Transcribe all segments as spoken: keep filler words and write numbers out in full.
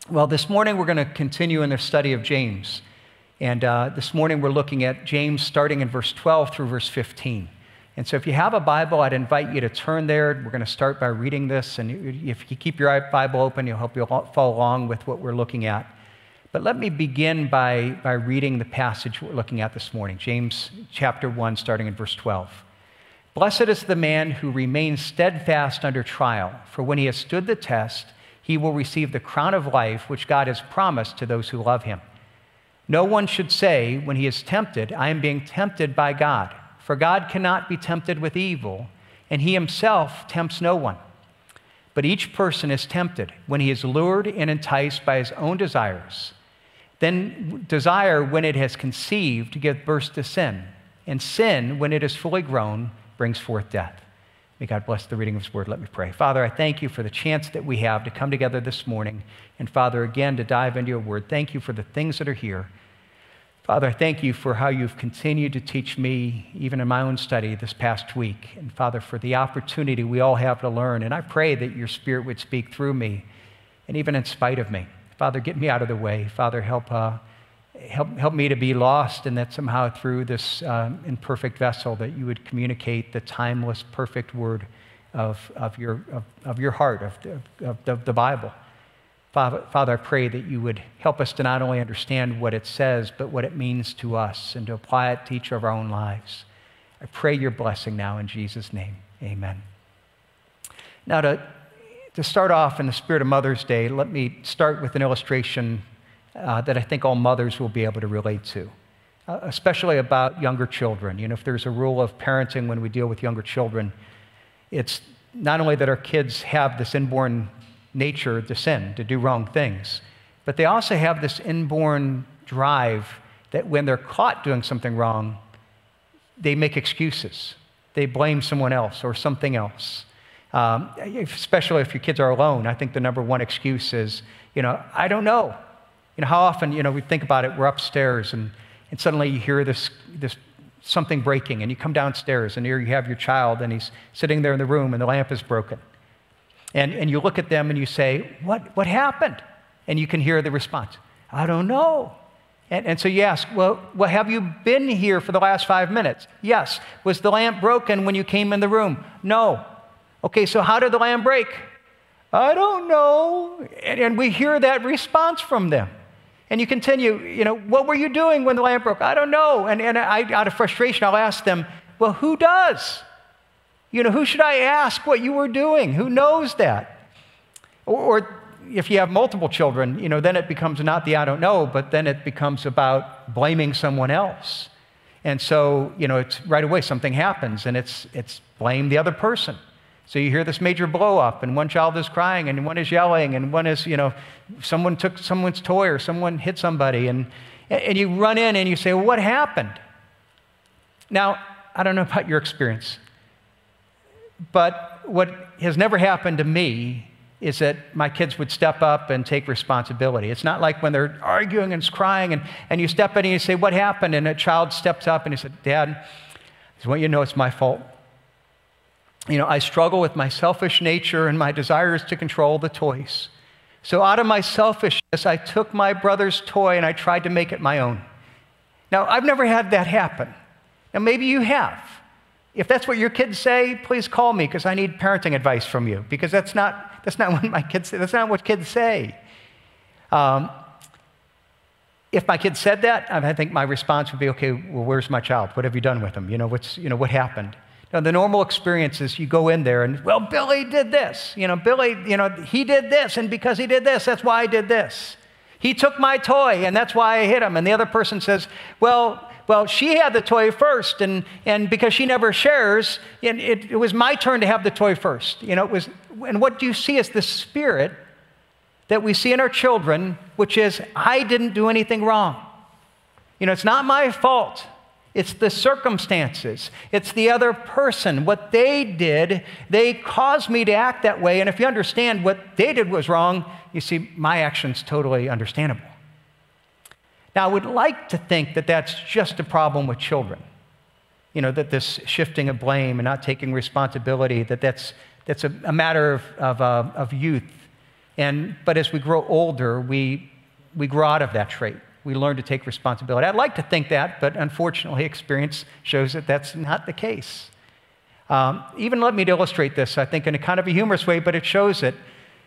Well, this morning we're going to continue in the study of James. And uh, this morning we're looking at James starting in verse twelve through verse fifteen. And so if you have a Bible, I'd invite you to turn there. We're going to start by reading this. And if you keep your Bible open, you'll help you follow along with what we're looking at. But let me begin by, by reading the passage we're looking at this morning, James chapter one, starting in verse twelve. Blessed is the man who remains steadfast under trial, for when he has stood the test, he will receive the crown of life which God has promised to those who love him. No one should say when he is tempted, I am being tempted by God. For God cannot be tempted with evil, and he himself tempts no one. But each person is tempted when he is lured and enticed by his own desires. Then desire, when it has conceived, gives birth to sin. And sin, when it is fully grown, brings forth death. May God bless the reading of his word. Let me pray. Father, I thank you for the chance that we have to come together this morning. And Father, again, to dive into your word. Thank you for the things that are here. Father, I thank you for how you've continued to teach me, even in my own study this past week. And Father, for the opportunity we all have to learn. And I pray that your Spirit would speak through me, and even in spite of me. Father, get me out of the way. Father, help uh, help, help me to be lost, and that somehow through this um, imperfect vessel that you would communicate the timeless, perfect word of, of, your, of, of your heart, of, of, of the Bible. Father, Father, I pray that you would help us to not only understand what it says, but what it means to us, and to apply it to each of our own lives. I pray your blessing now in Jesus' name. Amen. Now, to, to start off in the spirit of Mother's Day, let me start with an illustration uh, that I think all mothers will be able to relate to, uh, especially about younger children. You know, if there's a rule of parenting when we deal with younger children, it's not only that our kids have this inborn nature to sin, to do wrong things, but they also have this inborn drive that when they're caught doing something wrong, they make excuses. They blame someone else or something else. Um, especially if your kids are alone, I think the number one excuse is, you know, I don't know. You know, how often, you know, we think about it, we're upstairs and, and suddenly you hear this, this something breaking, and you come downstairs and here you have your child and he's sitting there in the room and the lamp is broken. And, and you look at them and you say, what, what happened? And you can hear the response, I don't know. And, and so you ask, well, well, have you been here for the last five minutes? Yes. Was the lamp broken when you came in the room? No. Okay, so how did the lamp break? I don't know. And, and we hear that response from them. And you continue, you know, what were you doing when the lamp broke? I don't know. And, and I, out of frustration, I'll ask them, well, who does? You know, who should I ask what you were doing? Who knows that? Or, or if you have multiple children, you know, then it becomes not the I don't know, but then it becomes about blaming someone else. And so, you know, it's right away something happens and it's, it's blame the other person. So you hear this major blow up and one child is crying and one is yelling and one is, you know, someone took someone's toy or someone hit somebody, and, and you run in and you say, well, what happened? Now, I don't know about your experience, but what has never happened to me is that my kids would step up and take responsibility. It's not like when they're arguing and crying and, and you step in and you say, what happened? And a child steps up and he said, Dad, I just want you to know it's my fault. You know, I struggle with my selfish nature and my desires to control the toys. So out of my selfishness, I took my brother's toy and I tried to make it my own. Now, I've never had that happen. Now, maybe you have. If that's what your kids say, please call me because I need parenting advice from you, because that's not, that's not what my kids say. That's not what kids say. Um, if my kids said that, I think my response would be, okay, well, where's my child? What have you done with him? You know, what's, you know, what happened? Now, the normal experience is you go in there and, well, Billy did this. You know, Billy, you know, he did this, and because he did this, that's why I did this. He took my toy, and that's why I hit him. And the other person says, well, well, she had the toy first, and, and because she never shares, it, it, it was my turn to have the toy first. You know, it was, and what you see is the spirit that we see in our children, which is, I didn't do anything wrong. You know, it's not my fault. It's the circumstances. It's the other person. What they did, they caused me to act that way. And if you understand what they did was wrong, you see, my action's totally understandable. Now, I would like to think that that's just a problem with children. You know, that this shifting of blame and not taking responsibility, that that's, that's a, a matter of, of, uh, of youth. And, but as we grow older, we, we grow out of that trait. We learn to take responsibility. I'd like to think that, but unfortunately, experience shows that that's not the case. Um, even let me illustrate this, I think, in a kind of a humorous way, but it shows it,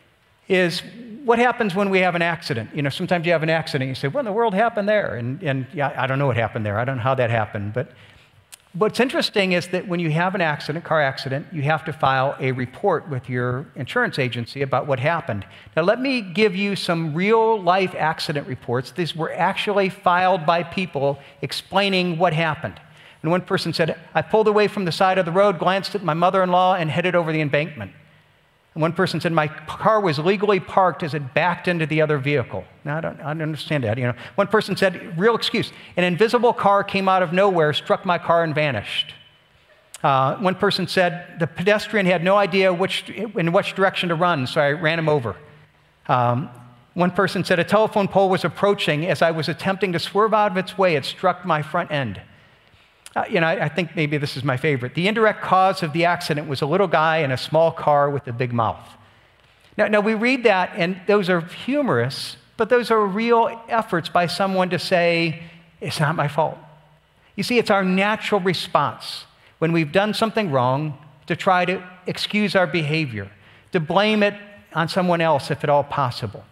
is what happens when we have an accident. You know, sometimes you have an accident, you say, what in the world happened there? And, and yeah, I don't know what happened there. I don't know how that happened. But what's interesting is that when you have an accident, car accident, you have to file a report with your insurance agency about what happened. Now, let me give you some real-life accident reports. These were actually filed by people explaining what happened. And one person said, I pulled away from the side of the road, glanced at my mother-in-law, and headed over the embankment. And one person said, my car was legally parked as it backed into the other vehicle. Now, I don't, I don't understand that. You know, one person said, real excuse, an invisible car came out of nowhere, struck my car, and vanished. Uh, one person said, the pedestrian had no idea which, in which direction to run, so I ran him over. Um, one person said, a telephone pole was approaching. As I was attempting to swerve out of its way, it struck my front end. Uh, you know, I, I think maybe this is my favorite. The indirect cause of the accident was a little guy in a small car with a big mouth. Now, now, we read that, and those are humorous, but those are real efforts by someone to say, it's not my fault. You see, it's our natural response when we've done something wrong to try to excuse our behavior, to blame it on someone else if at all possible.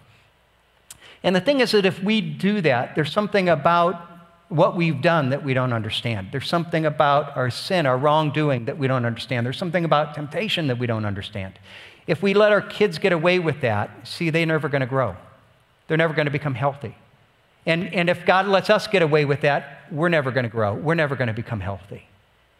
And the thing is that if we do that, there's something about what we've done that we don't understand. There's something about our sin, our wrongdoing that we don't understand. There's something about temptation that we don't understand. If we let our kids get away with that, see, they're never going to grow. They're never going to become healthy. And, and if God lets us get away with that, we're never going to grow. We're never going to become healthy.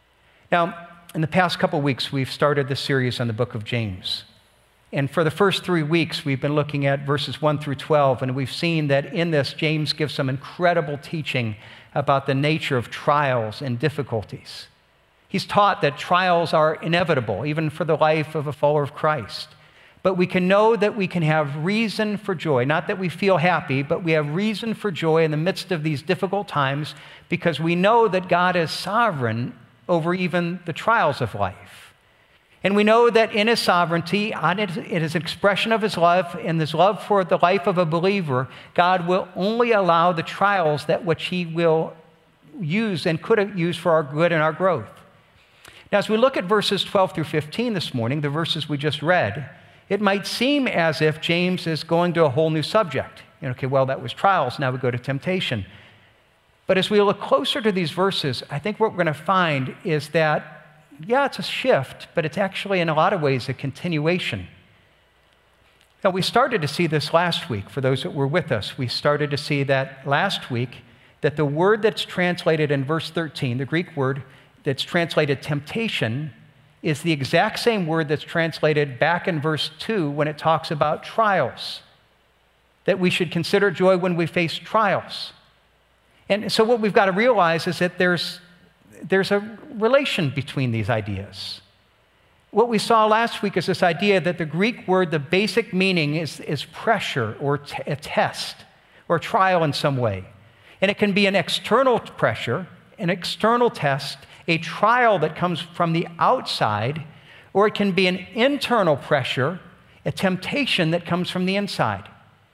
Now, in the past couple weeks, we've started this series on the book of James. And for the first three weeks, we've been looking at verses one through twelve, and we've seen that in this, James gives some incredible teaching about the nature of trials and difficulties. He's taught that trials are inevitable, even for the life of a follower of Christ. But we can know that we can have reason for joy, not that we feel happy, but we have reason for joy in the midst of these difficult times because we know that God is sovereign over even the trials of life. And we know that in his sovereignty, in his expression of his love, and his love for the life of a believer, God will only allow the trials that which he will use and could use for our good and our growth. Now, as we look at verses twelve through fifteen this morning, the verses we just read, it might seem as if James is going to a whole new subject. You know, okay, well, that was trials, now we go to temptation. But as we look closer to these verses, I think what we're going to find is that yeah, it's a shift, but it's actually in a lot of ways a continuation. Now, we started to see this last week. For those that were with us, we started to see that last week that the word that's translated in verse thirteen, the Greek word that's translated temptation, is the exact same word that's translated back in verse two when it talks about trials, that we should consider joy when we face trials. And so what we've got to realize is that there's There's a relation between these ideas. What we saw last week is this idea that the Greek word, the basic meaning is, is pressure or t- a test or trial in some way. And it can be an external pressure, an external test, a trial that comes from the outside, or it can be an internal pressure, a temptation that comes from the inside.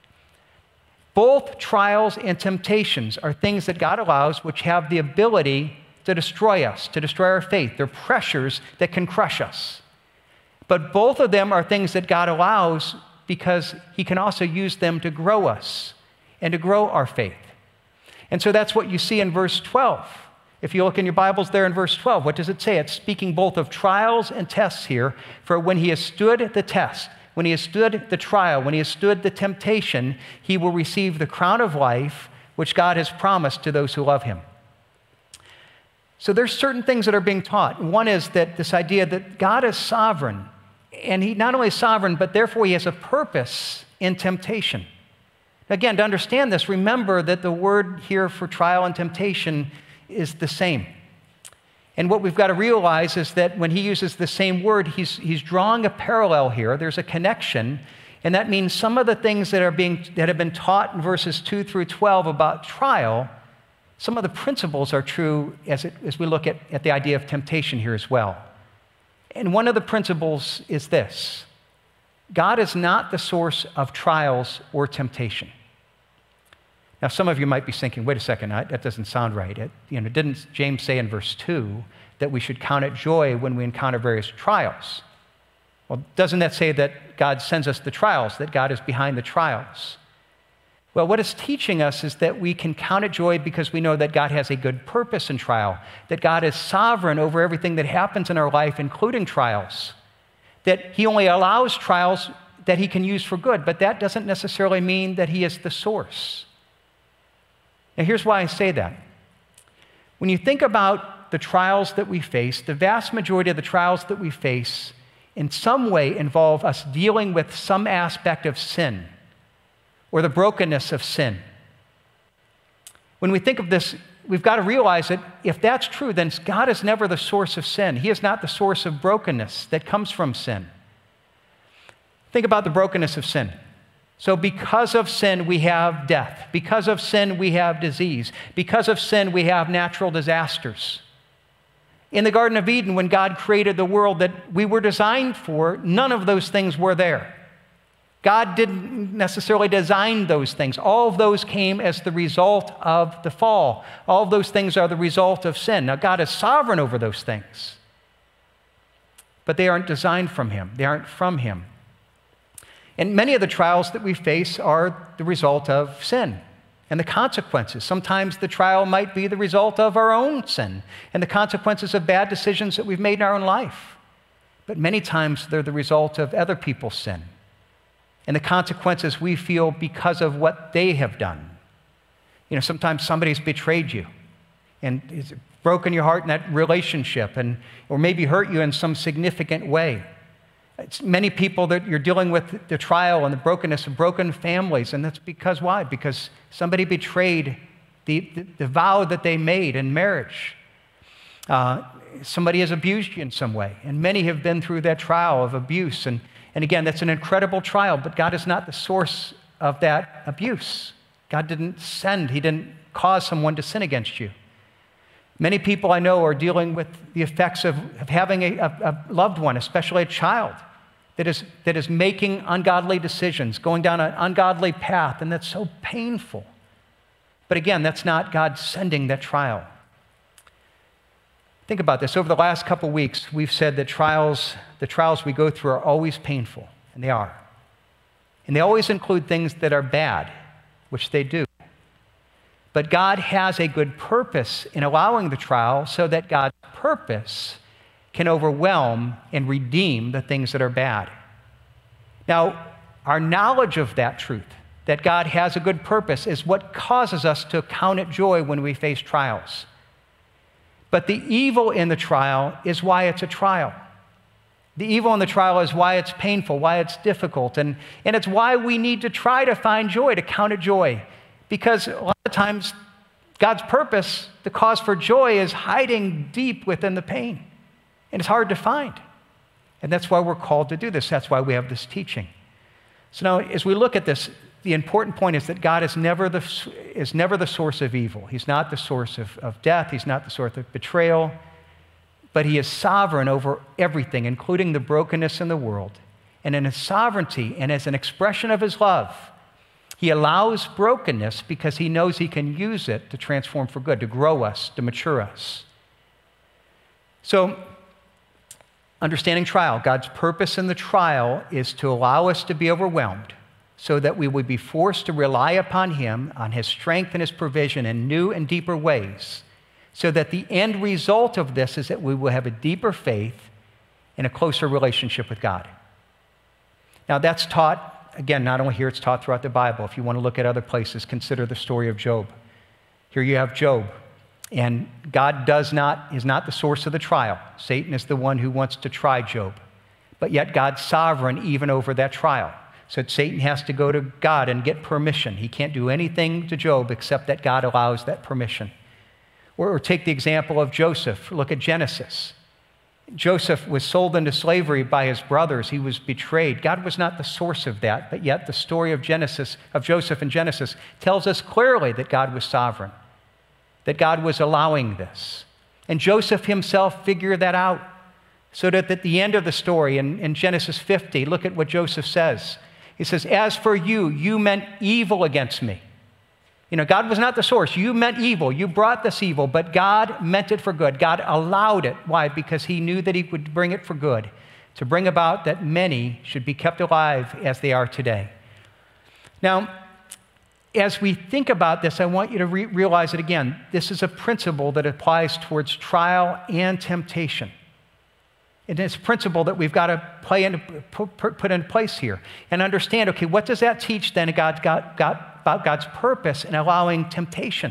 Both trials and temptations are things that God allows which have the ability to destroy us, to destroy our faith. They're pressures that can crush us. But both of them are things that God allows because he can also use them to grow us and to grow our faith. And so that's what you see in verse twelve. If you look in your Bibles there in verse twelve, what does it say? It's speaking both of trials and tests here. For when he has stood the test, when he has stood the trial, when he has stood the temptation, he will receive the crown of life which God has promised to those who love him. So there's certain things that are being taught. One is that this idea that God is sovereign, and he not only is sovereign, but therefore he has a purpose in temptation. Again, to understand this, remember that the word here for trial and temptation is the same. And what we've got to realize is that when he uses the same word, he's, he's drawing a parallel here. There's a connection, and that means some of the things that are being that have been taught in verses two through twelve about trial, some of the principles are true as, it, as we look at, at the idea of temptation here as well. And one of the principles is this, God is not the source of trials or temptation. Now, some of you might be thinking, wait a second, that doesn't sound right. It, you know, didn't James say in verse two that we should count it joy when we encounter various trials? Well, doesn't that say that God sends us the trials, that God is behind the trials? Well, what it's teaching us is that we can count it joy because we know that God has a good purpose in trial, that God is sovereign over everything that happens in our life, including trials, that he only allows trials that he can use for good, but that doesn't necessarily mean that he is the source. Now, here's why I say that. When you think about the trials that we face, the vast majority of the trials that we face in some way involve us dealing with some aspect of sin or the brokenness of sin. When we think of this, we've got to realize that if that's true, then God is never the source of sin. He is not the source of brokenness that comes from sin. Think about the brokenness of sin. So because of sin, we have death. Because of sin, we have disease. Because of sin, we have natural disasters. In the Garden of Eden, when God created the world that we were designed for, none of those things were there. God didn't necessarily design those things. All of those came as the result of the fall. All of those things are the result of sin. Now, God is sovereign over those things, but they aren't designed from him. They aren't from him. And many of the trials that we face are the result of sin and the consequences. Sometimes the trial might be the result of our own sin and the consequences of bad decisions that we've made in our own life. But many times they're the result of other people's sin and the consequences we feel because of what they have done. You know, sometimes somebody's betrayed you and has broken your heart in that relationship, and or maybe hurt you in some significant way. It's many people that you're dealing with the trial and the brokenness of broken families, and that's because why? Because somebody betrayed the, the, the vow that they made in marriage. Uh, somebody has abused you in some way, and many have been through that trial of abuse. And, and again, that's an incredible trial, but God is not the source of that abuse. God didn't send, he didn't cause someone to sin against you. Many people I know are dealing with the effects of, of having a, a, a loved one, especially a child, that is, that is making ungodly decisions, going down an ungodly path, and that's so painful. But again, that's not God sending that trial. Think about this. Over the last couple weeks, we've said that trials, the trials we go through are always painful, and they are. And they always include things that are bad, which they do. But God has a good purpose in allowing the trial so that God's purpose can overwhelm and redeem the things that are bad. Now, our knowledge of that truth, that God has a good purpose, is what causes us to count it joy when we face trials. But the evil in the trial is why it's a trial. The evil in the trial is why it's painful, why it's difficult, and, and it's why we need to try to find joy, to count it joy. Because a lot of times, God's purpose, the cause for joy, is hiding deep within the pain. And it's hard to find. And that's why we're called to do this. That's why we have this teaching. So now, as we look at this, the important point is that God is never the, is never the source of evil. He's not the source of, of death. He's not the source of betrayal. But he is sovereign over everything, including the brokenness in the world. And in his sovereignty, and as an expression of his love, he allows brokenness because he knows he can use it to transform for good, to grow us, to mature us. So, understanding trial, God's purpose in the trial is to allow us to be overwhelmed so that we would be forced to rely upon him, on his strength and his provision in new and deeper ways, so that the end result of this is that we will have a deeper faith and a closer relationship with God. Now, that's taught, again, not only here, it's taught throughout the Bible. If you want to look at other places, consider the story of Job. Here you have Job, and God does not, is not the source of the trial. Satan is the one who wants to try Job, but yet God's sovereign even over that trial. So Satan has to go to God and get permission. He can't do anything to Job except that God allows that permission. Or, or take the example of Joseph. Look at Genesis. Joseph was sold into slavery by his brothers. He was betrayed. God was not the source of that, but yet the story of Genesis, of Joseph in Genesis, tells us clearly that God was sovereign, that God was allowing this. And Joseph himself figured that out. So that at the end of the story, in, in Genesis fifty, look at what Joseph says. He says, as for you, you meant evil against me. You know, God was not the source. You meant evil. You brought this evil, but God meant it for good. God allowed it. Why? Because he knew that he would bring it for good, to bring about that many should be kept alive as they are today. Now, as we think about this, I want you to re- realize it again. This is a principle that applies towards trial and temptation. And it's a principle that we've got to play in, put, put in place here and understand, okay, what does that teach then God, God, God, about God's purpose in allowing temptation?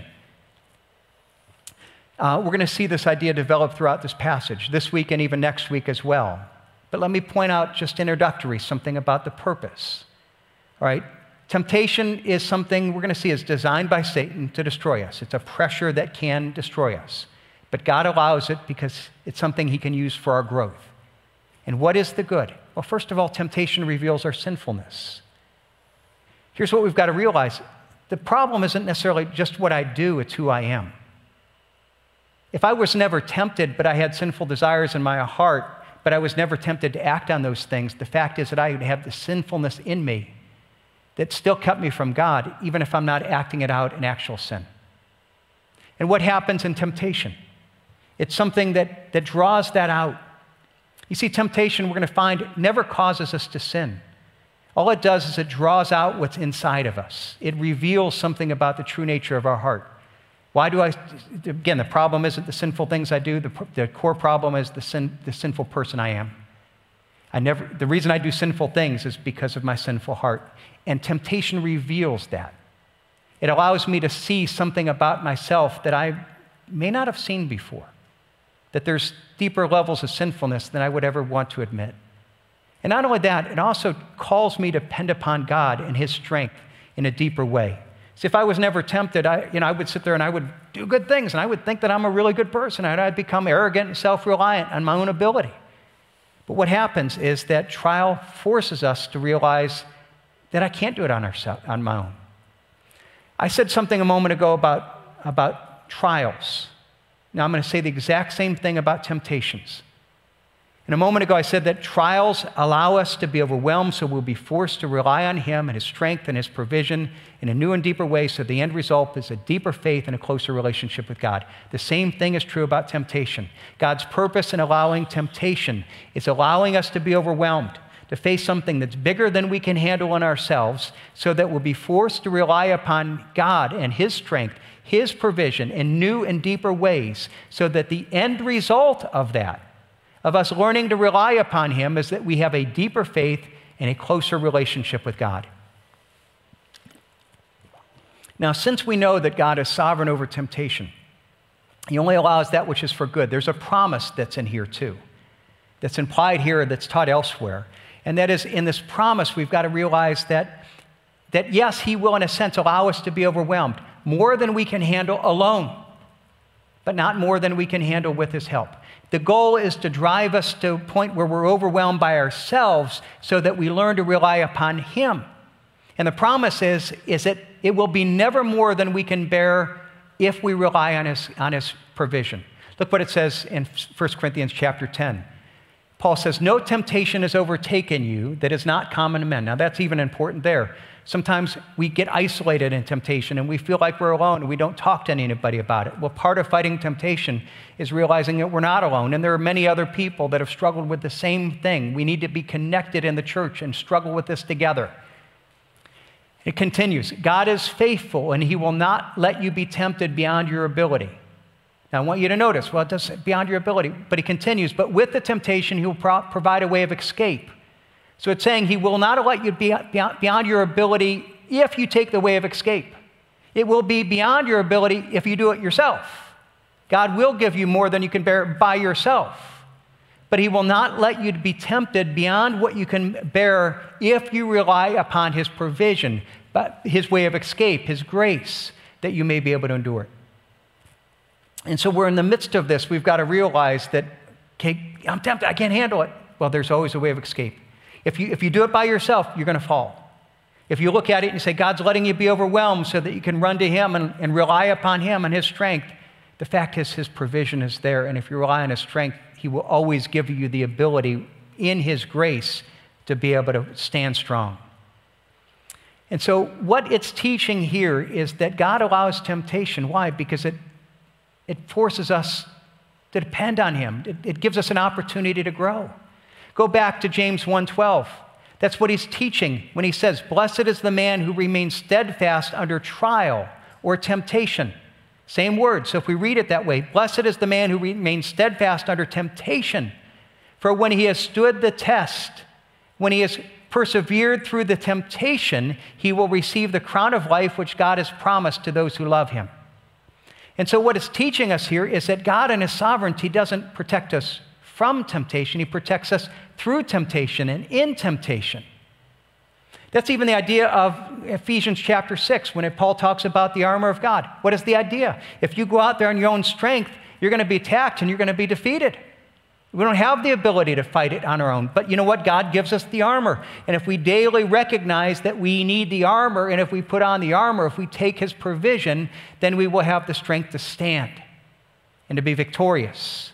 Uh, we're going to see this idea develop throughout this passage, this week and even next week as well. But let me point out just introductory something about the purpose. All right, temptation is something we're going to see is designed by Satan to destroy us. It's a pressure that can destroy us. But God allows it because it's something he can use for our growth. And what is the good? Well, first of all, temptation reveals our sinfulness. Here's what we've got to realize. The problem isn't necessarily just what I do, it's who I am. If I was never tempted, but I had sinful desires in my heart, but I was never tempted to act on those things, the fact is that I would have the sinfulness in me that still kept me from God, even if I'm not acting it out in actual sin. And what happens in temptation? It's something that, that draws that out. You see, temptation, we're going to find, never causes us to sin. All it does is it draws out what's inside of us. It reveals something about the true nature of our heart. Why do I, again, the problem isn't the sinful things I do. The, the core problem is the, sin, the sinful person I am. I never, the reason I do sinful things is because of my sinful heart. And temptation reveals that. It allows me to see something about myself that I may not have seen before. That there's deeper levels of sinfulness than I would ever want to admit. And not only that, it also calls me to depend upon God and his strength in a deeper way. See, if I was never tempted, I, you know, I would sit there and I would do good things, and I would think that I'm a really good person, and I'd become arrogant and self-reliant on my own ability. But what happens is that trial forces us to realize that I can't do it on, ourselves, on my own. I said something a moment ago about, about trials. Now I'm going to say the exact same thing about temptations. And a moment ago I said that trials allow us to be overwhelmed, so we'll be forced to rely on him and his strength and his provision in a new and deeper way, so the end result is a deeper faith and a closer relationship with God. The same thing is true about temptation. God's purpose in allowing temptation is allowing us to be overwhelmed, to face something that's bigger than we can handle in ourselves, so that we'll be forced to rely upon God and his strength, his provision in new and deeper ways, so that the end result of that, of us learning to rely upon him, is that we have a deeper faith and a closer relationship with God. Now, since we know that God is sovereign over temptation, he only allows that which is for good. There's a promise that's in here too, that's implied here, that's taught elsewhere. And that is, in this promise, we've got to realize that, that yes, he will in a sense allow us to be overwhelmed, more than we can handle alone, but not more than we can handle with his help. The goal is to drive us to a point where we're overwhelmed by ourselves so that we learn to rely upon him. And the promise is, is that it will be never more than we can bear if we rely on his, on his provision. Look what it says in First Corinthians chapter ten. Paul says, no temptation has overtaken you that is not common to men. Now that's even important there. Sometimes we get isolated in temptation and we feel like we're alone and we don't talk to anybody about it. Well, part of fighting temptation is realizing that we're not alone, and there are many other people that have struggled with the same thing. We need to be connected in the church and struggle with this together. It continues, God is faithful and he will not let you be tempted beyond your ability. Now, I want you to notice, well, it does say beyond your ability, but he continues, but with the temptation, he will pro- provide a way of escape. So it's saying he will not let you be beyond, beyond your ability if you take the way of escape. It will be beyond your ability if you do it yourself. God will give you more than you can bear by yourself. But he will not let you be tempted beyond what you can bear if you rely upon his provision, but his way of escape, his grace, that you may be able to endure it. And so we're in the midst of this. We've got to realize that, okay, I'm tempted, I can't handle it. Well, there's always a way of escape. If you, if you do it by yourself, you're going to fall. If you look at it and say, God's letting you be overwhelmed so that you can run to him and, and rely upon him and his strength, the fact is his provision is there. And if you rely on his strength, he will always give you the ability in his grace to be able to stand strong. And so what it's teaching here is that God allows temptation. Why? Because it, it forces us to depend on him. It, it gives us an opportunity to grow. Go back to James one twelve. That's what he's teaching when he says, blessed is the man who remains steadfast under trial or temptation. Same word. So if we read it that way, blessed is the man who remains steadfast under temptation. For when he has stood the test, when he has persevered through the temptation, he will receive the crown of life which God has promised to those who love him. And so what it's teaching us here is that God in his sovereignty doesn't protect us from temptation. He protects us through temptation and in temptation. That's even the idea of Ephesians chapter six when Paul talks about the armor of God. What is the idea? If you go out there on your own strength, you're going to be attacked and you're going to be defeated. We don't have the ability to fight it on our own. But you know what? God gives us the armor. And if we daily recognize that we need the armor, and if we put on the armor, if we take his provision, then we will have the strength to stand and to be victorious.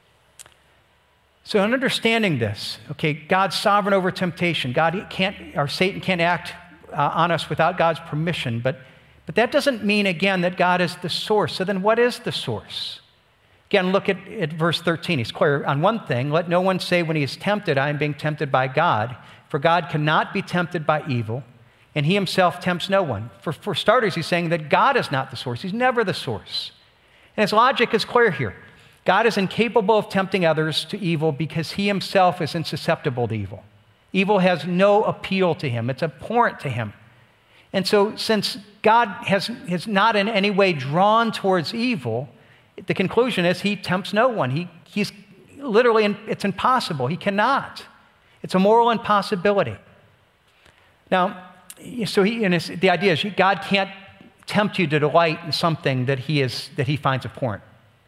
So in understanding this, okay, God's sovereign over temptation. God can't, or Satan can't act uh, on us without God's permission. But, but that doesn't mean, again, that God is the source. So then what is the source? Again, look at, at verse thirteen. He's clear on one thing. Let no one say when he is tempted, I am being tempted by God. For God cannot be tempted by evil, and he himself tempts no one. For, for starters, he's saying that God is not the source. He's never the source. And his logic is clear here. God is incapable of tempting others to evil because he himself is insusceptible to evil. Evil has no appeal to him. It's abhorrent to him. And so since God has, has not in any way drawn towards evil, the conclusion is he tempts no one. He, he's literally, it's impossible. He cannot. It's a moral impossibility. Now, so he, and the idea is God can't tempt you to delight in something that he, is, that he finds abhorrent.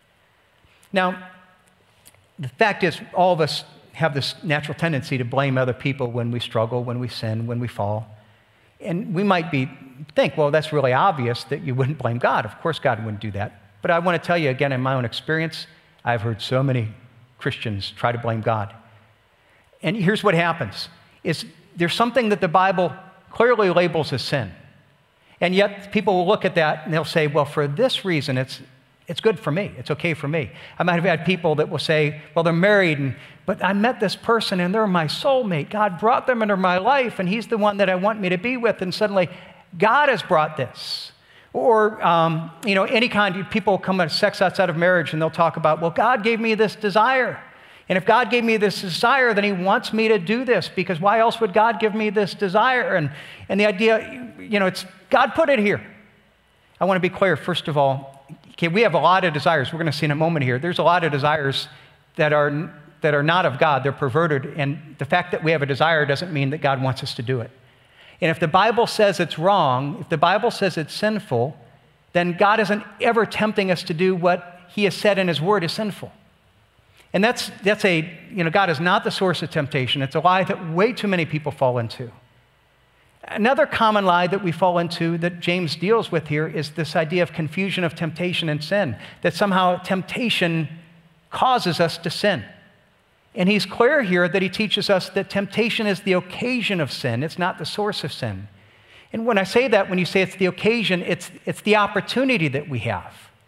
Now, the fact is all of us have this natural tendency to blame other people when we struggle, when we sin, when we fall. And we might be think, well, that's really obvious that you wouldn't blame God. Of course God wouldn't do that. But I want to tell you again, in my own experience, I've heard so many Christians try to blame God. And here's what happens, is there's something that the Bible clearly labels as sin. And yet people will look at that and they'll say, well, for this reason, it's, it's good for me. It's okay for me. I might have had people that will say, well, they're married, and, but I met this person and they're my soulmate. God brought them into my life and he's the one that I want me to be with. And suddenly God has brought this. Or, um, you know, any kind of people come at sex outside of marriage and they'll talk about, well, God gave me this desire. And if God gave me this desire, then he wants me to do this, because why else would God give me this desire? And, and the idea, you know, it's God put it here. I want to be clear, first of all, okay, we have a lot of desires. We're going to see in a moment here. There's a lot of desires that are, that are not of God. They're perverted. And the fact that we have a desire doesn't mean that God wants us to do it. And if the Bible says it's wrong, if the Bible says it's sinful, then God isn't ever tempting us to do what he has said in his word is sinful. And that's, that's a, you know, God is not the source of temptation. It's a lie that way too many people fall into. Another common lie that we fall into that James deals with here is this idea of confusion of temptation and sin, that somehow temptation causes us to sin. And he's clear here that he teaches us that temptation is the occasion of sin. It's not the source of sin. And when I say that, when you say it's the occasion, it's, it's the opportunity that we have.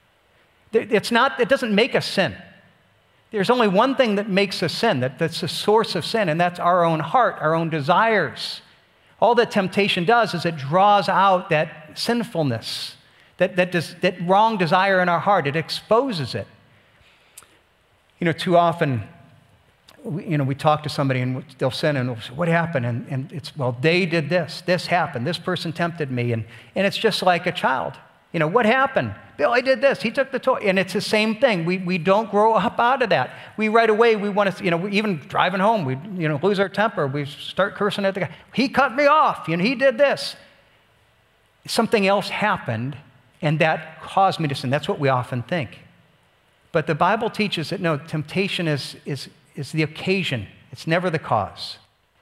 It's not, it doesn't make us sin. There's only one thing that makes us sin, that, that's the source of sin, and that's our own heart, our own desires. All that temptation does is it draws out that sinfulness, that, that, does, that wrong desire in our heart. It exposes it. You know, too often, we, you know, we talk to somebody and they'll sin and we'll say, what happened? And, and it's, well, they did this, this happened, this person tempted me. And, and it's just like a child. You know, what happened? Billy did this, he took the toy. And it's the same thing. We, we don't grow up out of that. We right away, we want to, you know, we, even driving home, we, you know, lose our temper. We start cursing at the guy. He cut me off, you know, he did this. Something else happened and that caused me to sin. That's what we often think. But the Bible teaches that no, temptation is, is, is the occasion. It's never the cause.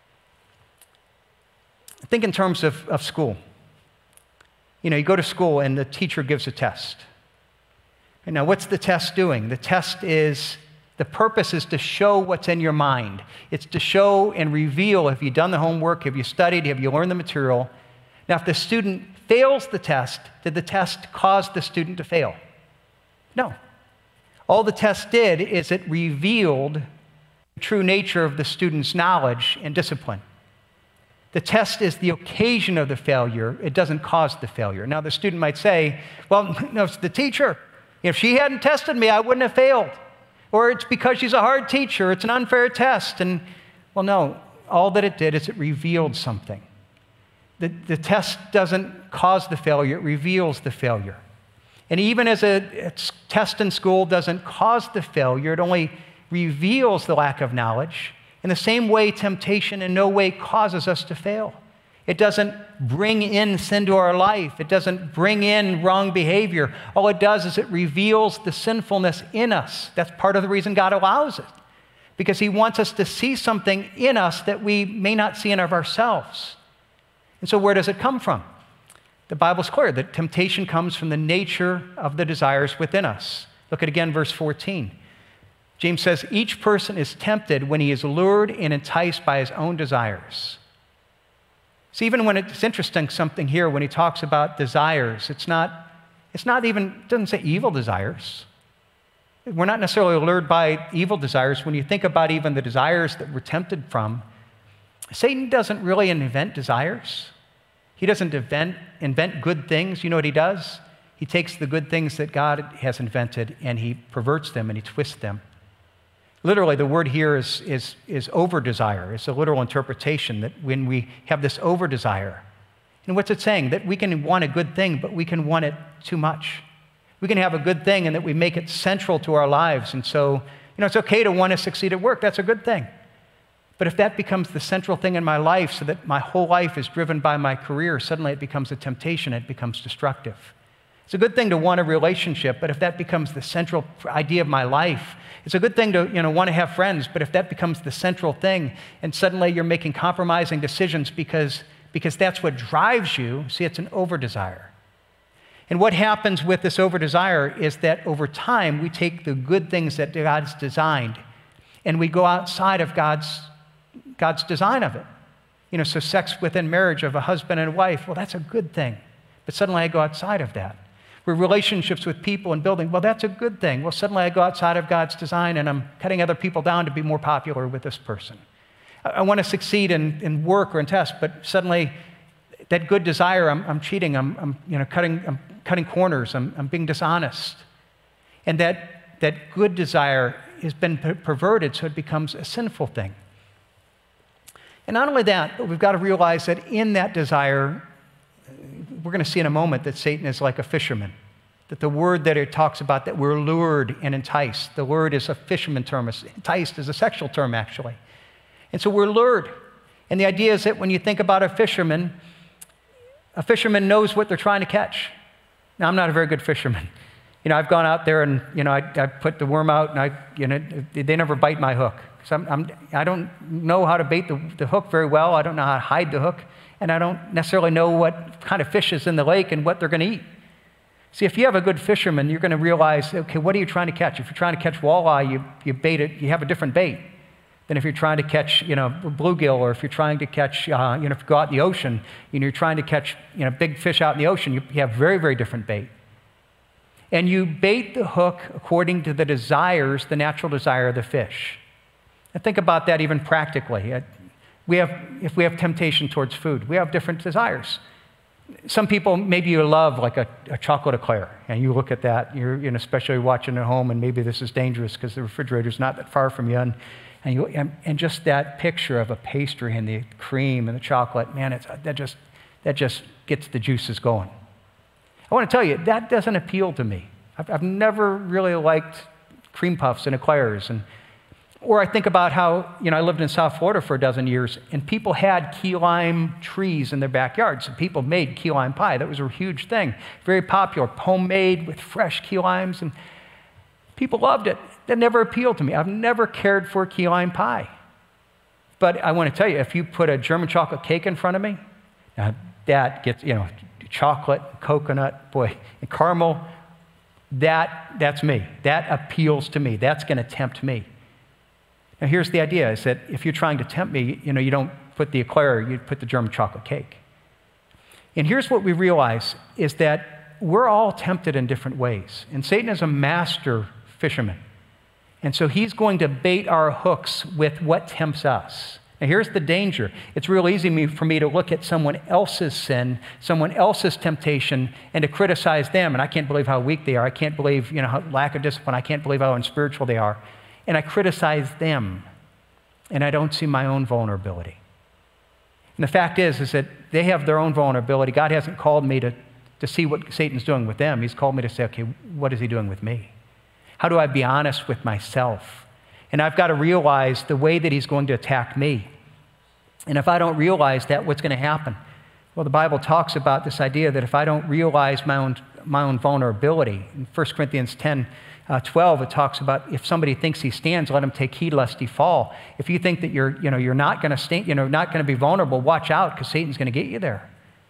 Think in terms of, of school. You know, you go to school and the teacher gives a test. And now what's the test doing? The test is the The purpose is to show what's in your mind. It's to show and reveal, have you done the homework, have you studied, have you learned the material? Now, if the student fails the test, did the test cause the student to fail? No. All the test did is it revealed the true nature of the student's knowledge and discipline. The test is the occasion of the failure. It doesn't cause the failure. Now, the student might say, well, no, it's the teacher. If she hadn't tested me, I wouldn't have failed. Or it's because she's a hard teacher. It's an unfair test. And, well, no, all that it did is it revealed something. The, the test doesn't cause the failure. It reveals the failure. And even as a, a test in school doesn't cause the failure, it only reveals the lack of knowledge. In the same way, temptation in no way causes us to fail. It doesn't bring in sin to our life. It doesn't bring in wrong behavior. All it does is it reveals the sinfulness in us. That's part of the reason God allows it, because he wants us to see something in us that we may not see in of ourselves. And so where does it come from? The Bible's clear that temptation comes from the nature of the desires within us. Look at again verse fourteen. James says, each person is tempted when he is lured and enticed by his own desires. So even when it's interesting something here, when he talks about desires, it's not, it's not even, it doesn't say evil desires. We're not necessarily lured by evil desires. When you think about even the desires that we're tempted from, Satan doesn't really invent desires. He doesn't invent, invent good things. You know what he does? He takes the good things that God has invented and he perverts them and he twists them. Literally, the word here is, is, is over-desire. It's a literal interpretation that when we have this over-desire, and what's it saying? That we can want a good thing, but we can want it too much. We can have a good thing and that we make it central to our lives. And so, you know, it's okay to want to succeed at work. That's a good thing. But if that becomes the central thing in my life so that my whole life is driven by my career, suddenly it becomes a temptation. It becomes destructive. It's a good thing to want a relationship, but if that becomes the central idea of my life, it's a good thing to, you know, want to have friends, but if that becomes the central thing, and suddenly you're making compromising decisions because, because that's what drives you, see, it's an over-desire. And what happens with this over-desire is that over time, we take the good things that God's designed, and we go outside of God's, God's design of it. You know, so sex within marriage of a husband and a wife, well, that's a good thing. But suddenly I go outside of that. Where relationships with people and building, well, that's a good thing. Well, suddenly I go outside of God's design and I'm cutting other people down to be more popular with this person. I, I want to succeed in, in work or in tests, but suddenly that good desire, I'm, I'm cheating, I'm, I'm, you know, cutting, I'm cutting corners, I'm, I'm being dishonest. And that, that good desire has been per- perverted, so it becomes a sinful thing. And not only that, but we've got to realize that in that desire, we're going to see in a moment that Satan is like a fisherman. That the word that it talks about, that we're lured and enticed, the word is a fisherman term. Enticed is a sexual term, actually. And so we're lured. And the idea is that when you think about a fisherman, a fisherman knows what they're trying to catch. Now, I'm not a very good fisherman. You know, I've gone out there and, you know, I, I put the worm out and I, you know, they never bite my hook. So I'm, I'm, I don't know how to bait the, the hook very well. I don't know how to hide the hook. And I don't necessarily know what kind of fish is in the lake and what they're going to eat. See, if you have a good fisherman, you're going to realize, okay, what are you trying to catch? If you're trying to catch walleye, you, you bait it, you have a different bait than if you're trying to catch, you know, bluegill, or if you're trying to catch, uh, you know, if you go out in the ocean, you know, you're trying to catch, you know, big fish out in the ocean, you, you have very, very different bait. And you bait the hook according to the desires, the natural desire of the fish. And think about that even practically. We have, if we have temptation towards food, we have different desires. Some people, maybe you love like a, a chocolate eclair, and you look at that, you're, you know, especially watching at home, and maybe this is dangerous because the refrigerator's not that far from you, and, and, you, and, and just that picture of a pastry and the cream and the chocolate, man, it's, that, just, that just gets the juices going. I want to tell you, that doesn't appeal to me. I've, I've never really liked cream puffs and eclairs, and Or I think about how, you know, I lived in South Florida for a dozen years, and people had key lime trees in their backyards. So people made key lime pie. That was a huge thing. Very popular, homemade with fresh key limes, and people loved it. That never appealed to me. I've never cared for key lime pie. But I want to tell you, if you put a German chocolate cake in front of me, now that gets, you know, chocolate, coconut, boy, and caramel, that, that's me. That appeals to me. That's going to tempt me. Now here's the idea, is that if you're trying to tempt me, you know, you don't put the eclair, you put the German chocolate cake. And here's what we realize, is that we're all tempted in different ways. And Satan is a master fisherman. And so he's going to bait our hooks with what tempts us. Now here's the danger. It's real easy for me to look at someone else's sin, someone else's temptation, and to criticize them. And I can't believe how weak they are. I can't believe, you know, how lack of discipline. I can't believe how unspiritual they are. And I criticize them. And I don't see my own vulnerability. And the fact is, is that they have their own vulnerability. God hasn't called me to, to see what Satan's doing with them. He's called me to say, okay, what is he doing with me? How do I be honest with myself? And I've got to realize the way that he's going to attack me. And if I don't realize that, what's going to happen? Well, the Bible talks about this idea that if I don't realize my own, my own vulnerability, in First Corinthians ten, uh, twelve, it talks about if somebody thinks he stands, let him take heed lest he fall. If you think that you're, you know, you're not going to stand, you know, not going to be vulnerable, watch out, because Satan's going to get you there.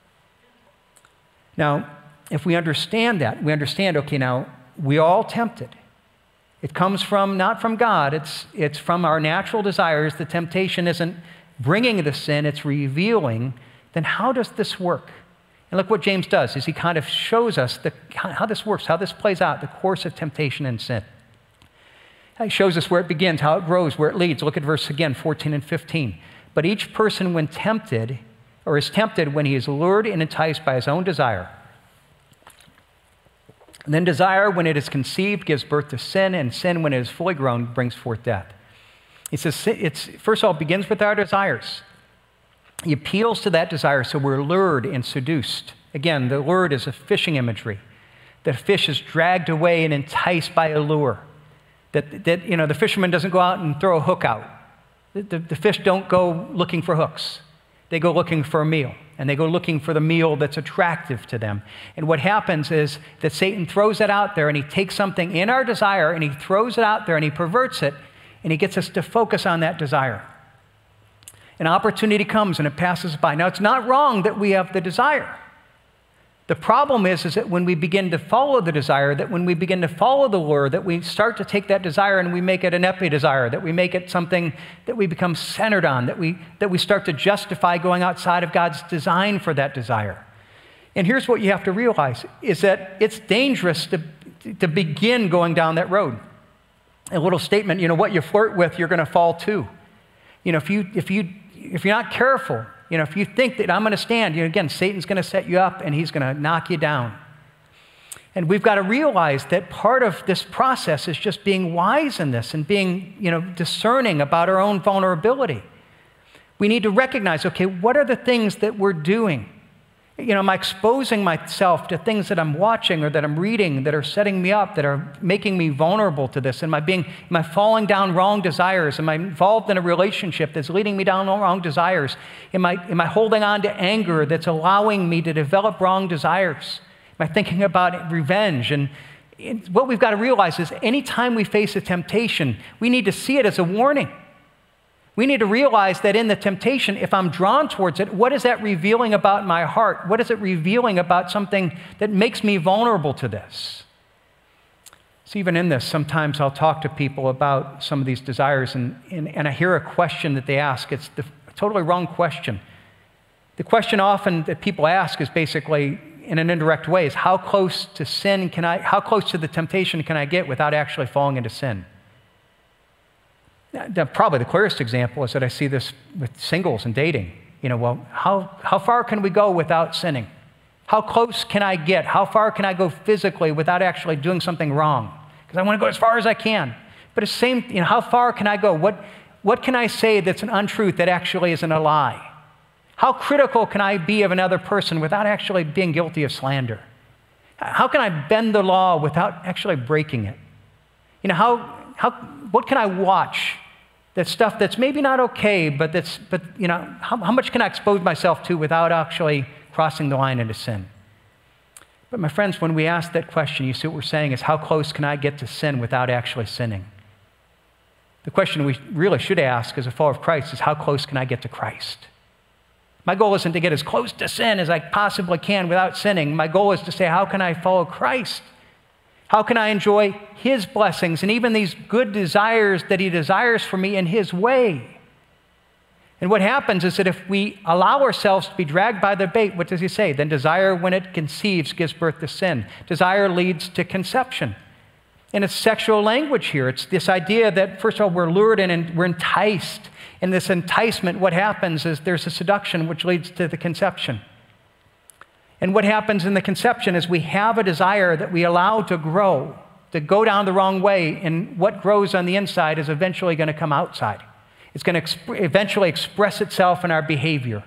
Now, if we understand that, we understand, okay, now, we all tempted. It comes from, not from God, it's, it's from our natural desires. The temptation isn't bringing the sin, it's revealing. Then how does this work? And look what James does, is he kind of shows us the, how this works, how this plays out, the course of temptation and sin. He shows us where it begins, how it grows, where it leads. Look at verse again, fourteen and fifteen. But each person when tempted, or is tempted when he is lured and enticed by his own desire. And then desire, when it is conceived, gives birth to sin, and sin, when it is fully grown, brings forth death. He says, it's, first of all, it begins with our desires. He appeals to that desire, so we're lured and seduced. Again, the lured is a fishing imagery. The fish is dragged away and enticed by a lure. That, that you know, the fisherman doesn't go out and throw a hook out. The, the, the fish don't go looking for hooks. They go looking for a meal, and they go looking for the meal that's attractive to them. And what happens is that Satan throws it out there, and he takes something in our desire, and he throws it out there, and he perverts it, and he gets us to focus on that desire. An opportunity comes, and it passes by. Now, it's not wrong that we have the desire. The problem is, is that when we begin to follow the desire, that when we begin to follow the lure, that we start to take that desire and we make it an epi-desire, that we make it something that we become centered on, that we, that we start to justify going outside of God's design for that desire. And here's what you have to realize, is that it's dangerous to, to begin going down that road. A little statement, you know, what you flirt with, you're going to fall to. You know, if, you, if, you, if you're not careful, you know, if you think that I'm going to stand, you know, again, Satan's going to set you up and he's going to knock you down. And we've got to realize that part of this process is just being wise in this and being, you know, discerning about our own vulnerability. We need to recognize, okay, what are the things that we're doing? You know, am I exposing myself to things that I'm watching or that I'm reading that are setting me up, that are making me vulnerable to this? Am I being, am I falling down wrong desires? Am I involved in a relationship that's leading me down wrong desires? Am I, am I holding on to anger that's allowing me to develop wrong desires? Am I thinking about revenge? And what we've got to realize is anytime we face a temptation, we need to see it as a warning. We need to realize that in the temptation, if I'm drawn towards it, what is that revealing about my heart? What is it revealing about something that makes me vulnerable to this? So even in this, sometimes I'll talk to people about some of these desires, and, and, and I hear a question that they ask. It's the totally wrong question. The question often that people ask is basically, in an indirect way, is how close to sin can I, how close to the temptation can I get without actually falling into sin? Probably the clearest example is that I see this with singles and dating. You know, well, how, how far can we go without sinning? How close can I get? How far can I go physically without actually doing something wrong? Because I want to go as far as I can. But it's the same, you know, how far can I go? What, what can I say that's an untruth that actually isn't a lie? How critical can I be of another person without actually being guilty of slander? How can I bend the law without actually breaking it? You know, how, how, what can I watch? That stuff that's maybe not okay, but that's, but you know, how, how much can I expose myself to without actually crossing the line into sin? But my friends, when we ask that question, you see what we're saying is, how close can I get to sin without actually sinning? The question we really should ask as a follower of Christ is, how close can I get to Christ? My goal isn't to get as close to sin as I possibly can without sinning. My goal is to say, how can I follow Christ? How can I enjoy his blessings and even these good desires that he desires for me in his way? And what happens is that if we allow ourselves to be dragged by the bait, what does he say? Then desire, when it conceives, gives birth to sin. Desire leads to conception. And it's sexual language here. It's this idea that, first of all, we're lured in and we're enticed. In this enticement, what happens is there's a seduction which leads to the conception. And what happens in the conception is we have a desire that we allow to grow, to go down the wrong way, and what grows on the inside is eventually going to come outside. It's going to exp- eventually express itself in our behavior.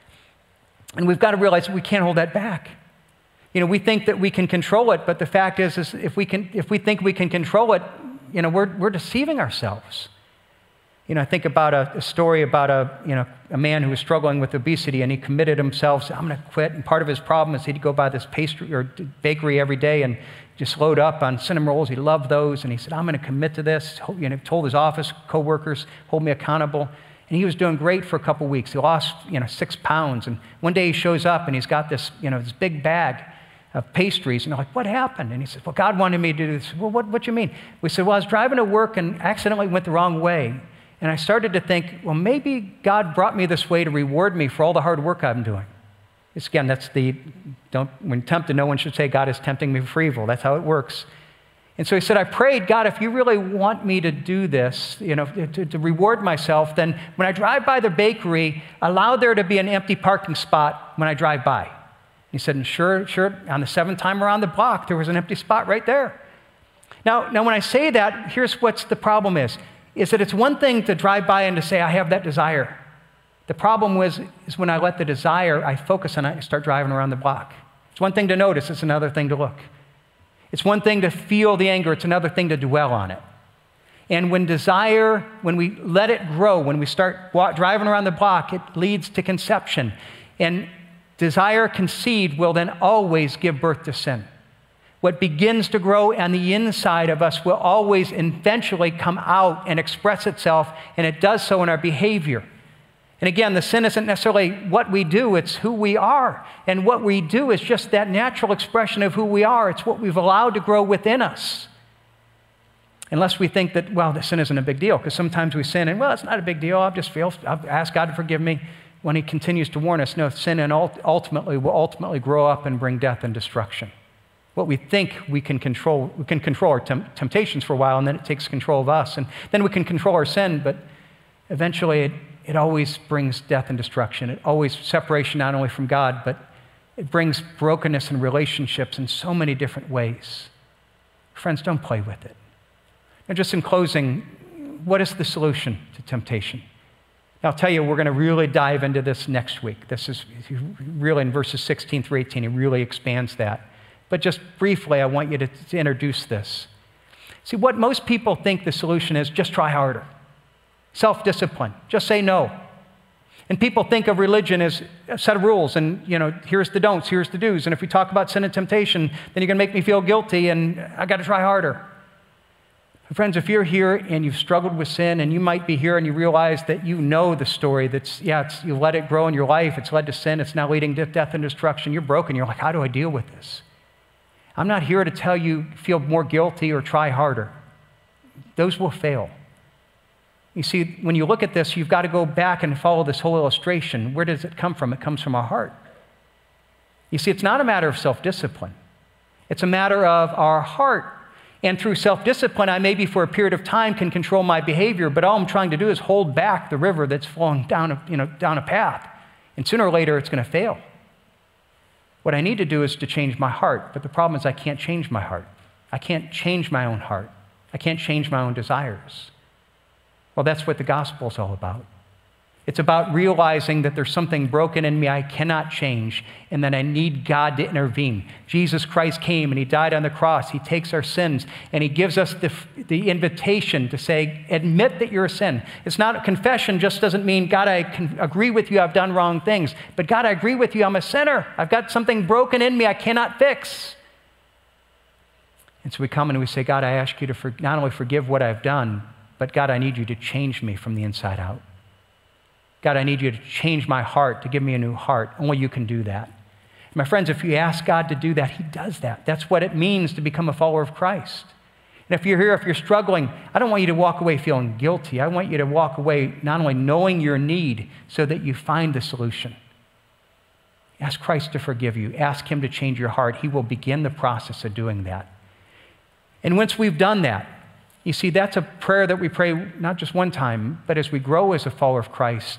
And we've got to realize that we can't hold that back. You know, we think that we can control it, but the fact is, is if we can, if we think we can control it, you know, we're, we're deceiving ourselves. You know, I think about a, a story about a, you know, a man who was struggling with obesity, and he committed himself, said, I'm going to quit. And part of his problem is he'd go by this pastry or bakery every day and just load up on cinnamon rolls. He loved those. And he said, I'm going to commit to this. You know, told his office coworkers, hold me accountable. And he was doing great for a couple weeks. He lost, you know, six pounds. And one day he shows up and he's got this, you know, this big bag of pastries. And they're like, what happened? And he said, well, God wanted me to do this. Well, what, what do you mean? We said, well, I was driving to work and accidentally went the wrong way. And I started to think, well, maybe God brought me this way to reward me for all the hard work I'm doing. It's, again, that's the, don't, when tempted, no one should say, God is tempting me for evil. That's how it works. And so he said, I prayed, God, if you really want me to do this, you know, to, to reward myself, then when I drive by the bakery, allow there to be an empty parking spot when I drive by. He said, and sure, sure, on the seventh time around the block, there was an empty spot right there. Now, now when I say that, here's what's the problem is. is that it's one thing to drive by and to say, I have that desire. The problem was, is when I let the desire, I focus on it and start driving around the block. It's one thing to notice, it's another thing to look. It's one thing to feel the anger, it's another thing to dwell on it. And when desire, when we let it grow, when we start walk, driving around the block, it leads to conception. And desire conceived will then always give birth to sin. What begins to grow on the inside of us will always eventually come out and express itself, and it does so in our behavior. And again, the sin isn't necessarily what we do, it's who we are. And what we do is just that natural expression of who we are. It's what we've allowed to grow within us. Unless we think that, well, the sin isn't a big deal, because sometimes we sin and, well, it's not a big deal, I'll just feel, I'll ask God to forgive me. When he continues to warn us, no, sin and ultimately will ultimately grow up and bring death and destruction. What we think we can control, we can control our temp- temptations for a while, and then it takes control of us. And then we can control our sin, but eventually it, it always brings death and destruction. It always separation not only from God, but it brings brokenness in relationships in so many different ways. Friends, don't play with it. And just in closing, what is the solution to temptation? I'll tell you, we're going to really dive into this next week. This is really in verses sixteen through eighteen, he really expands that. But just briefly, I want you to, to introduce this. See, what most people think the solution is, just try harder. Self-discipline, just say no. And people think of religion as a set of rules, and, you know, here's the don'ts, here's the do's. And if we talk about sin and temptation, then you're going to make me feel guilty, and I got to try harder. Friends, if you're here and you've struggled with sin, and you might be here and you realize that you know the story, that's, yeah, it's, you let it grow in your life, it's led to sin, it's now leading to death and destruction, you're broken, you're like, how do I deal with this? I'm not here to tell you feel more guilty or try harder. Those will fail. You see, when you look at this, you've got to go back and follow this whole illustration. Where does it come from? It comes from our heart. You see, it's not a matter of self-discipline. It's a matter of our heart. And through self-discipline, I maybe for a period of time can control my behavior, but all I'm trying to do is hold back the river that's flowing down a, you know, down a path. And sooner or later, it's going to fail. What I need to do is to change my heart. But the problem is I can't change my heart. I can't change my own heart. I can't change my own desires. Well, that's what the gospel is all about. It's about realizing that there's something broken in me I cannot change, and that I need God to intervene. Jesus Christ came and he died on the cross. He takes our sins and he gives us the, the invitation to say, admit that you're a sin. It's not, confession just doesn't mean, God, I can agree with you, I've done wrong things. But God, I agree with you, I'm a sinner. I've got something broken in me I cannot fix. And so we come and we say, God, I ask you to for, not only forgive what I've done, but God, I need you to change me from the inside out. God, I need you to change my heart, to give me a new heart. Only you can do that. My friends, if you ask God to do that, he does that. That's what it means to become a follower of Christ. And if you're here, if you're struggling, I don't want you to walk away feeling guilty. I want you to walk away not only knowing your need so that you find the solution. Ask Christ to forgive you. Ask him to change your heart. He will begin the process of doing that. And once we've done that, you see, that's a prayer that we pray not just one time, but as we grow as a follower of Christ.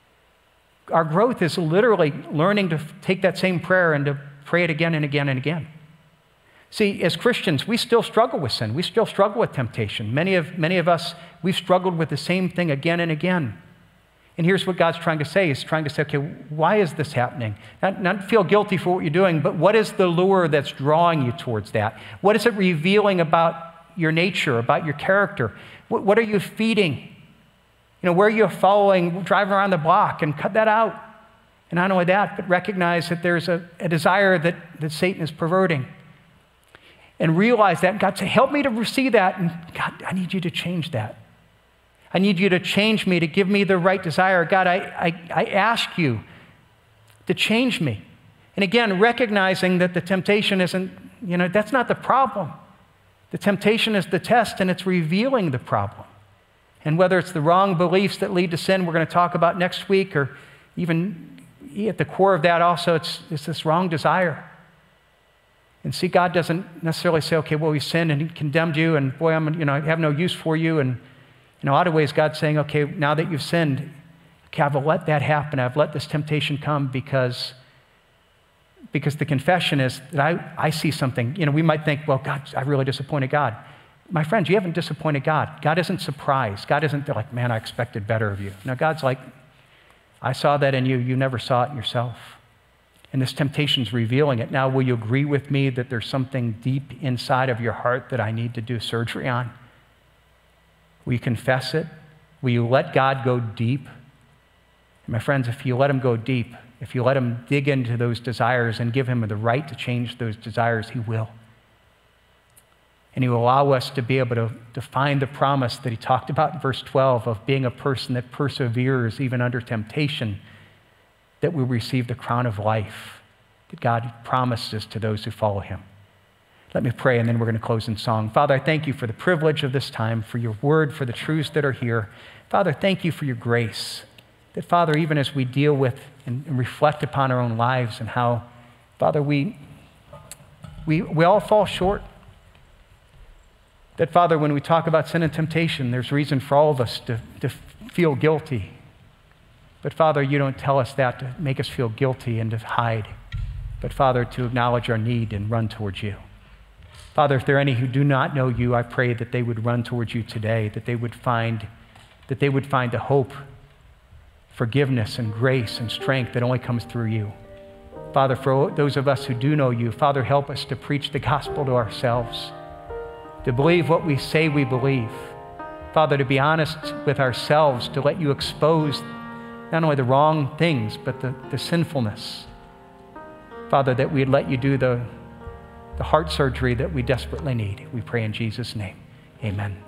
Our growth is literally learning to take that same prayer and to pray it again and again and again. See, as Christians, we still struggle with sin. We still struggle with temptation. Many of, many of us, we've struggled with the same thing again and again. And here's what God's trying to say. He's trying to say, okay, why is this happening? Not, not feel guilty for what you're doing, but what is the lure that's drawing you towards that? What is it revealing about your nature, about your character? What, what are you feeding? You know, where are you following, driving around the block, and cut that out. And not only that, but recognize that there's a, a desire that, that Satan is perverting. And realize that. God say, help me to see that. And God, I need you to change that. I need you to change me, to give me the right desire. God, I, I, I ask you to change me. And again, recognizing that the temptation isn't, you know, that's not the problem. The temptation is the test, and it's revealing the problem. And whether it's the wrong beliefs that lead to sin, we're going to talk about next week, or even at the core of that also, it's, it's this wrong desire. And see, God doesn't necessarily say, okay, well, we sinned and he condemned you, and boy, I'm, you know, I have no use for you. And in a lot of ways, God's saying, okay, now that you've sinned, okay, I've let that happen. I've let this temptation come because, because the confession is that I, I see something. You know, we might think, well, God, I really disappointed God. My friends, you haven't disappointed God. God isn't surprised. God isn't like, man, I expected better of you. No, God's like, I saw that in you. You never saw it in yourself. And this temptation's revealing it. Now, will you agree with me that there's something deep inside of your heart that I need to do surgery on? Will you confess it? Will you let God go deep? And my friends, if you let him go deep, if you let him dig into those desires and give him the right to change those desires, he will. And he will allow us to be able to, to find the promise that he talked about in verse twelve of being a person that perseveres even under temptation, that we receive the crown of life that God promises to those who follow him. Let me pray, and then we're going to close in song. Father, I thank you for the privilege of this time, for your word, for the truths that are here. Father, thank you for your grace. That, Father, even as we deal with and, and reflect upon our own lives and how, Father, we, we, we all fall short. That, Father, when we talk about sin and temptation, there's reason for all of us to, to feel guilty. But, Father, you don't tell us that to make us feel guilty and to hide. But, Father, to acknowledge our need and run towards you. Father, if there are any who do not know you, I pray that they would run towards you today, that they would find, that they would find the hope, forgiveness, and grace and strength that only comes through you. Father, for those of us who do know you, Father, help us to preach the gospel to ourselves, to believe what we say we believe. Father, to be honest with ourselves, to let you expose not only the wrong things, but the, the sinfulness. Father, that we'd let you do the, the heart surgery that we desperately need. We pray in Jesus' name. Amen.